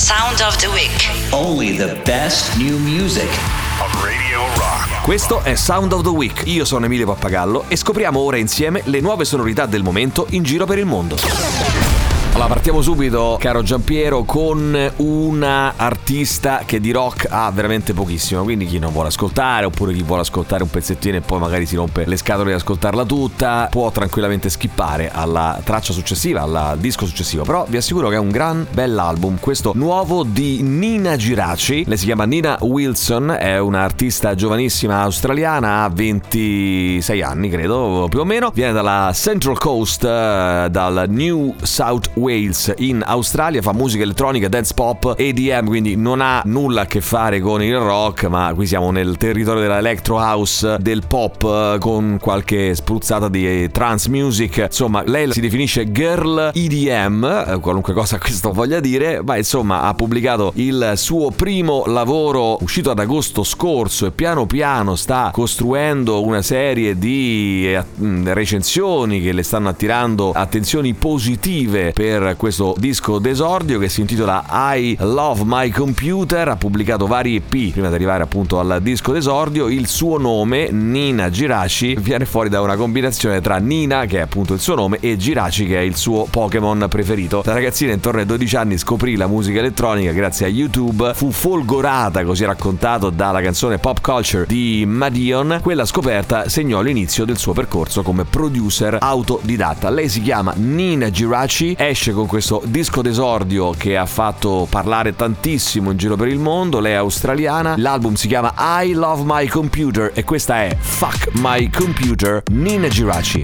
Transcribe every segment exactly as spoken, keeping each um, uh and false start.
Sound of the Week. Only the best new music. On Radio Rock. Questo è Sound of the Week. Io sono Emilio Pappagallo e scopriamo ora insieme le nuove sonorità del momento in giro per il mondo. Allora, partiamo subito, caro Giampiero, con una artista che di rock ha veramente pochissimo. Quindi chi non vuole ascoltare, oppure chi vuole ascoltare un pezzettino e poi magari si rompe le scatole di ascoltarla tutta, può tranquillamente skippare alla traccia successiva, al disco successivo. Però vi assicuro che è un gran bell'album, questo nuovo di Nina Giraci. Lei si chiama Nina Wilson, è un'artista giovanissima australiana, ha ventisei anni credo, più o meno. Viene dalla Central Coast, dal New South Wales in Australia, fa musica elettronica, dance pop, E D M, quindi non ha nulla a che fare con il rock, ma qui siamo nel territorio della electro house, del pop, con qualche spruzzata di trance music. Insomma, lei si definisce girl E D M, qualunque cosa questo voglia dire, ma insomma ha pubblicato il suo primo lavoro uscito ad agosto scorso e piano piano sta costruendo una serie di recensioni che le stanno attirando attenzioni positive per questo disco d'esordio che si intitola I Love My Computer. Ha pubblicato vari E P prima di arrivare appunto al disco d'esordio. Il suo nome, Nina Giraci, viene fuori da una combinazione tra Nina, che è appunto il suo nome, e Giraci, che è il suo Pokémon preferito. La ragazzina intorno ai dodici anni scoprì la musica elettronica grazie a YouTube, fu folgorata, così raccontato, dalla canzone Pop Culture di Madeon. Quella scoperta segnò l'inizio del suo percorso come producer autodidatta. Lei si chiama Nina Giraci, esce con questo disco d'esordio che ha fatto parlare tantissimo in giro per il mondo. Lei è australiana, l'album si chiama I Love My Computer e questa è Fuck My Computer, Nina Giraci.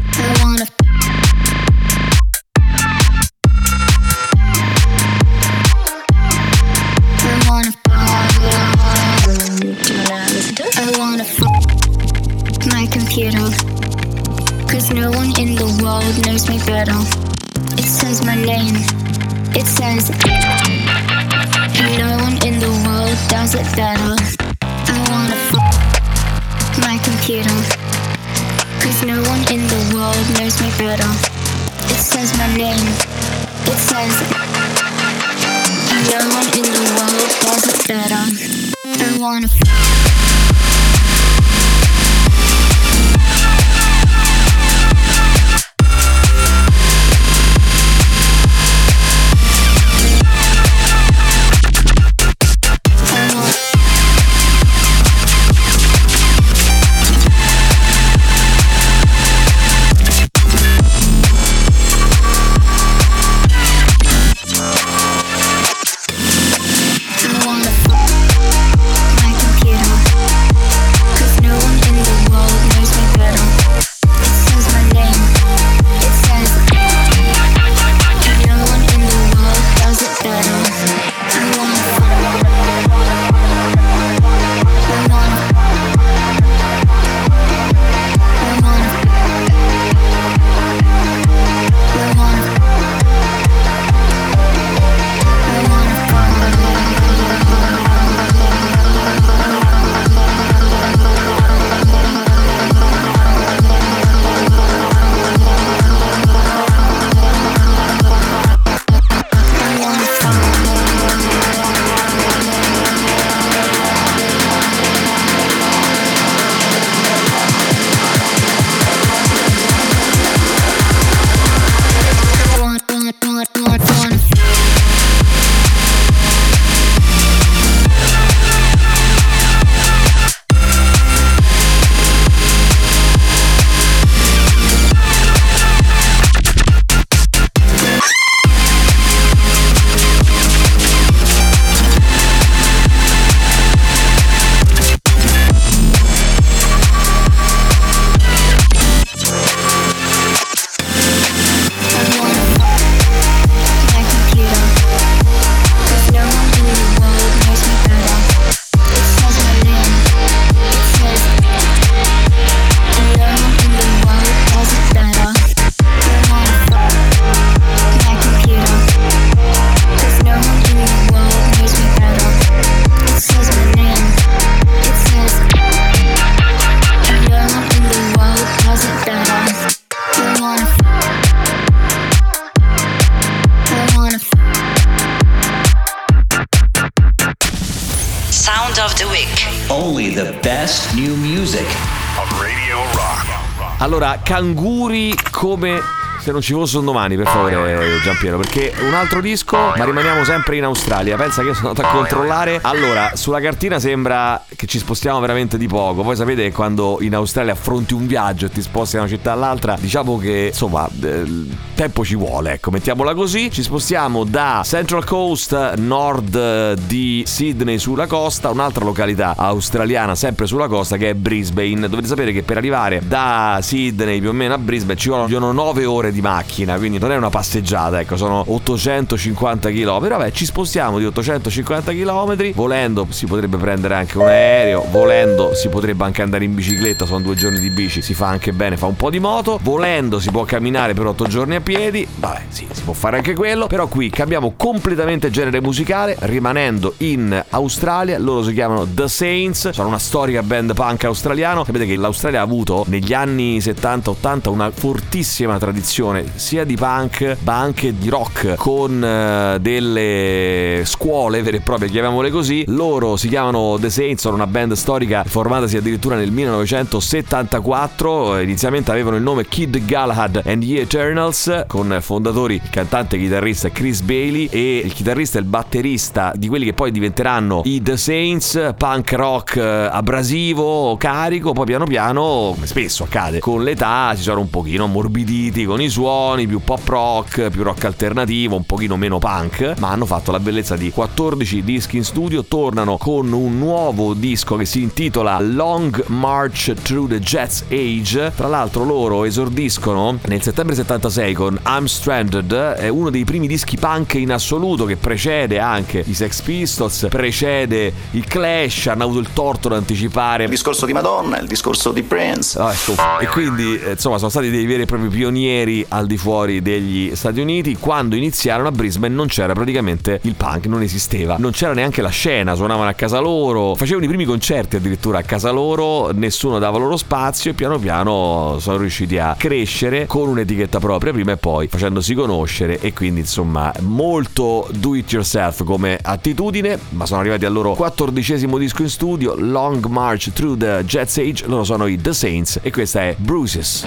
I wanna fuck my computer, 'cause no one in the world knows me better. It says my name, it says, and no one in the world does it better. I wanna fuck my computer, 'cause no one in the world knows me better. It says my name, it says, and no one in the world does it better. I wanna fuck. My computer. Sound of the Week. Only the best new music. On Radio Rock. Allora, canguri come se non ci fosse un domani, per favore, Giampiero, perché un altro disco, ma rimaniamo sempre in Australia. Pensa che io sono andato a controllare. Allora, sulla cartina sembra che ci spostiamo veramente di poco. Voi sapete che quando in Australia affronti un viaggio e ti sposti da una città all'altra, diciamo che insomma il tempo ci vuole, ecco, mettiamola così. Ci spostiamo da Central Coast, nord di Sydney sulla costa, un'altra località australiana sempre sulla costa che è Brisbane. Dovete sapere che per arrivare da Sydney più o meno a Brisbane ci vogliono nove ore di macchina, quindi non è una passeggiata, ecco, sono ottocentocinquanta chilometri. Vabbè, ci spostiamo di ottocentocinquanta chilometri. Volendo si potrebbe prendere anche un aereo, volendo si potrebbe anche andare in bicicletta, sono due giorni di bici, si fa anche bene, fa un po' di moto. Volendo si può camminare per otto giorni a piedi, vabbè, sì, si può fare anche quello. Però qui cambiamo completamente genere musicale, rimanendo in Australia. Loro si chiamano The Saints, sono una storica band punk australiano. Sapete che l'Australia ha avuto negli anni settanta ottanta una fortissima tradizione sia di punk ma anche di rock, con uh, delle scuole vere e proprie, chiamiamole così. Loro si chiamano The Saints, sono una band storica formatasi addirittura nel millenovecentosettantaquattro. Inizialmente avevano il nome Kid Galahad and the Eternals, con fondatori il cantante e chitarrista Chris Bailey e il chitarrista e il batterista di quelli che poi diventeranno i The Saints. Punk rock abrasivo, carico. Poi piano piano, come spesso accade con l'età, si sono un pochino ammorbiditi con i suoni, più pop rock, più rock alternativo, un pochino meno punk, ma hanno fatto la bellezza di quattordici dischi in studio. Tornano con un nuovo disco che si intitola Long March Through the Jets Age. Tra l'altro loro esordiscono nel settembre settantasei con I'm Stranded, è uno dei primi dischi punk in assoluto, che precede anche i Sex Pistols, precede i Clash. Hanno avuto il torto di anticipare il discorso di Madonna, il discorso di Prince. Ah, ecco. E quindi insomma sono stati dei veri e propri pionieri al di fuori degli Stati Uniti. Quando iniziarono a Brisbane non c'era praticamente il punk, non esisteva, non c'era neanche la scena, suonavano a casa loro, facevano i primi concerti addirittura a casa loro, nessuno dava loro spazio, e piano piano sono riusciti a crescere con un'etichetta propria prima e poi facendosi conoscere, e quindi insomma molto do it yourself come attitudine. Ma sono arrivati al loro quattordicesimo disco in studio, Long March Through the Jets Age. Loro sono i The Saints e questa è Bruises.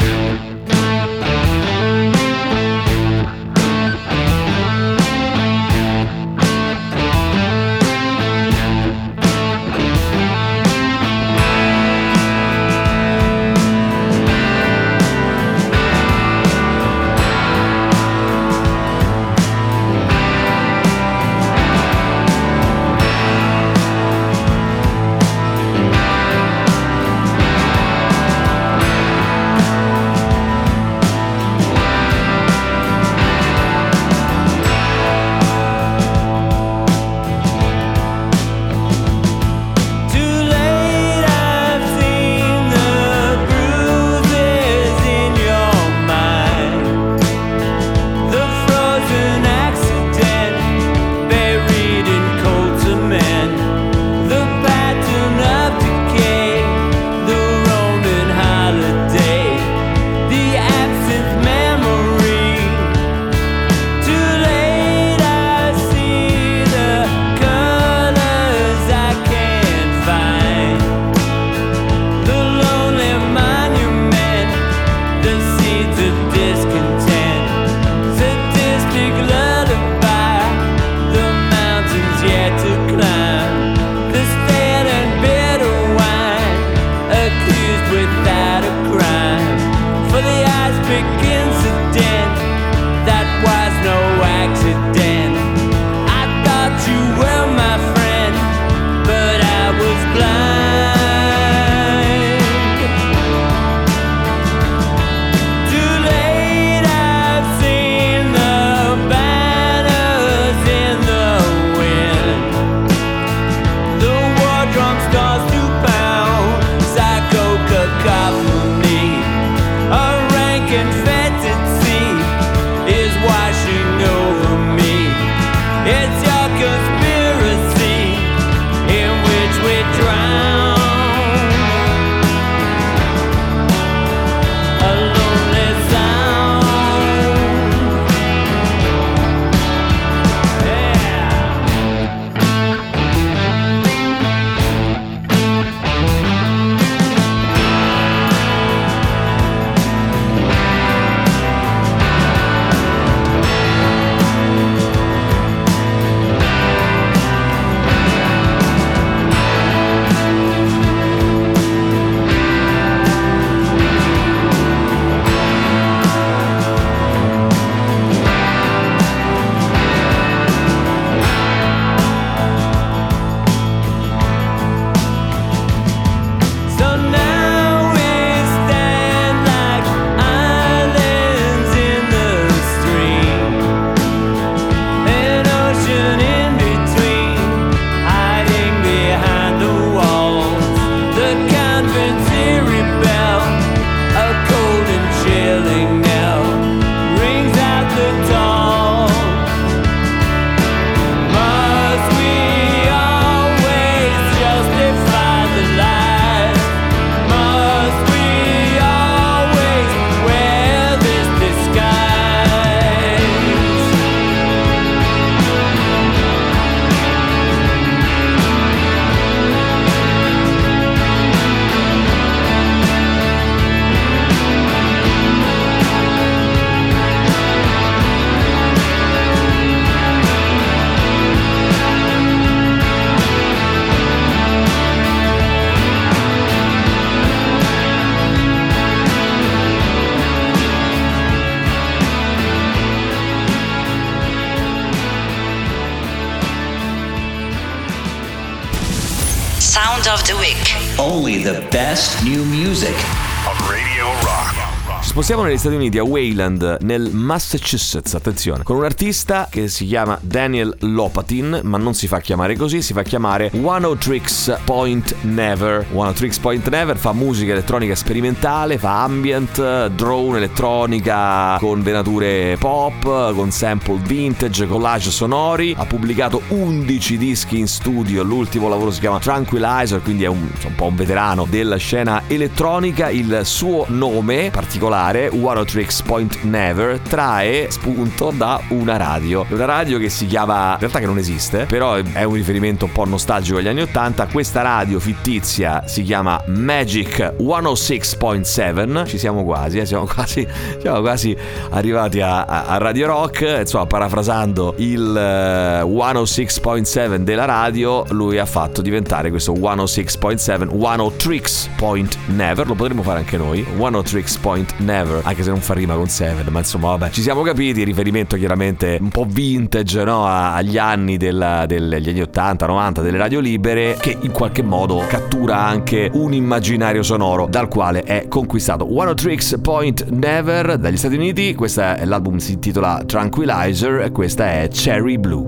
Sound of the Week. Only the best new music. On Radio Rock. Ci spostiamo negli Stati Uniti, a Wayland, nel Massachusetts, attenzione, con un artista che si chiama Daniel Lopatin, ma non si fa chiamare così, si fa chiamare Oneohtrix Point Never. Oneohtrix Point Never fa musica elettronica sperimentale, fa ambient, drone elettronica con venature pop, con sample vintage, collage sonori. Ha pubblicato undici dischi in studio, l'ultimo lavoro si chiama Tranquilizer, quindi è un, un po' un veterano della scena elettronica. Il suo nome particolare, Oneohtrix Point Never, trae spunto da una radio. Una radio che si chiama, in realtà che non esiste, però è un riferimento un po' nostalgico agli anni ottanta. Questa radio fittizia si chiama Magic centosei virgola sette. Ci siamo quasi, eh? siamo quasi siamo quasi arrivati a, a, a Radio Rock. Insomma, parafrasando il uh, centosei virgola sette della radio, lui ha fatto diventare questo centosei virgola sette Oneohtrix Point Never. Lo potremmo fare anche noi, Oneohtrix Point Never, anche se non fa rima con Seven, ma insomma vabbè, ci siamo capiti. Riferimento chiaramente un po' vintage, no? Agli anni della, degli anni ottanta novanta delle radio libere, che in qualche modo cattura anche un immaginario sonoro dal quale è conquistato. Oneohtrix Point Never dagli Stati Uniti. Questa è l'album, si intitola Tranquilizer e questa è Cherry Blue.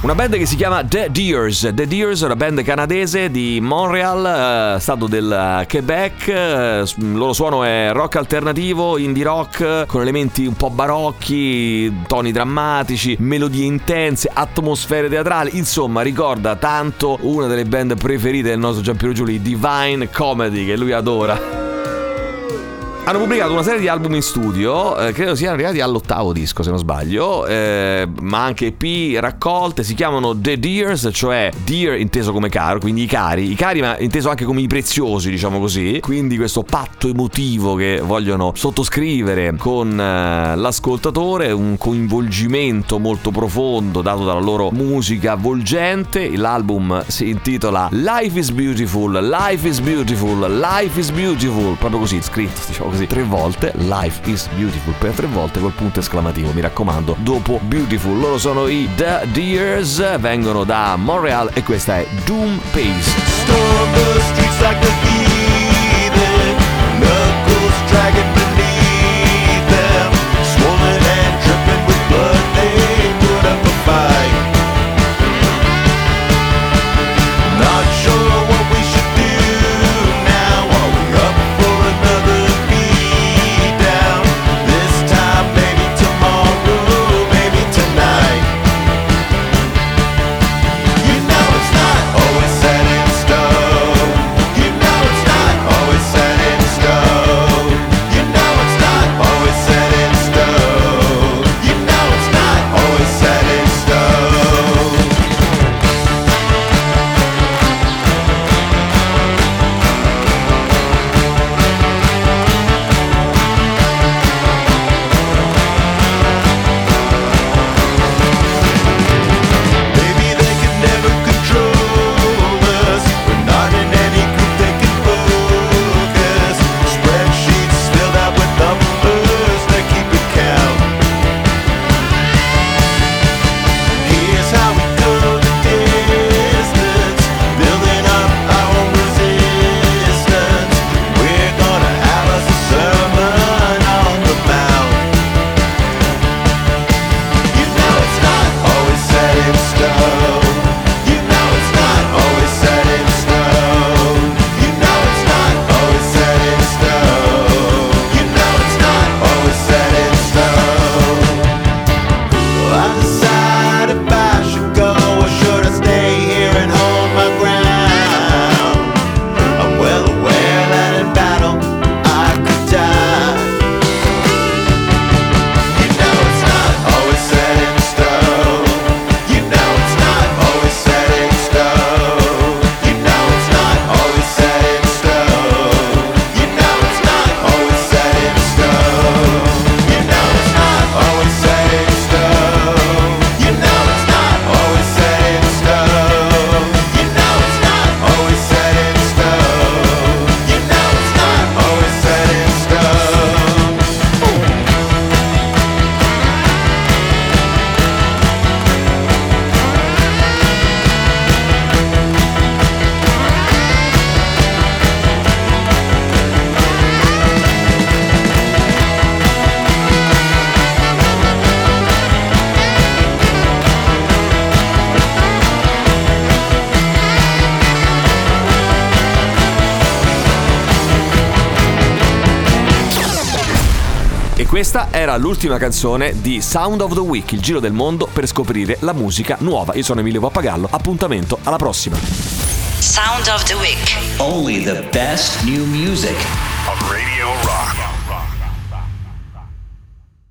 Una band che si chiama The Deers. The Deers è una band canadese di Montreal, eh, stato del Quebec. Eh, il loro suono è rock alternativo, indie rock, con elementi un po' barocchi, toni drammatici, melodie intense, atmosfere teatrali. Insomma, ricorda tanto una delle band preferite del nostro Giampiero Giuli, Divine Comedy, che lui adora. Hanno pubblicato una serie di album in studio, eh, credo siano arrivati all'ottavo disco se non sbaglio, eh, ma anche E P, raccolte, si chiamano The Deers, cioè deer inteso come caro, quindi i cari, i cari ma inteso anche come i preziosi, diciamo così, quindi questo patto emotivo che vogliono sottoscrivere con eh, l'ascoltatore, un coinvolgimento molto profondo dato dalla loro musica avvolgente. L'album si intitola Life is Beautiful, Life is Beautiful, Life is Beautiful, proprio così scritto, diciamo così, tre volte, Life is Beautiful, per tre volte col punto esclamativo, mi raccomando, dopo Beautiful. Loro sono i The Deers, vengono da Montreal e questa è Doom Pace. Storm the streets like a heathen, knuckles dragging beneath them, swollen and dripping with blood, they put up a fight. Not sure what we should do now, are we up for another beat down? This time, maybe tomorrow, maybe tonight. You know it's not always set in stone. You know it's not always set in stone. You know it's not always set in stone. You know it's not always set in stone. Maybe they can never control us. We're not in any group they can focus. Spreadsheets filled out with numbers that keep it count. Here's how we go the distance, building up our own resistance. We're gonna have us a sermon on the mount. You know it's not always set in stone. You know it's not always set in stone. You know it's not always set in stone. You know it's not always set in stone. I decide if I should go or should I stay here and hold my ground. I'm well aware that in battle I could die. You know it's not always set in stone. You know it's not always set in stone. You know it's not always set in stone. You know it's not always set in stone. You know it's not always set in stone. You know it's not always set in stone. You know it's not always set in stone. You know it's not always set in stone. E questa era l'ultima canzone di Sound of the Week, il giro del mondo per scoprire la musica nuova. Io sono Emilio Pappagallo, appuntamento alla prossima. Sound of the Week. Only the best new music. On Radio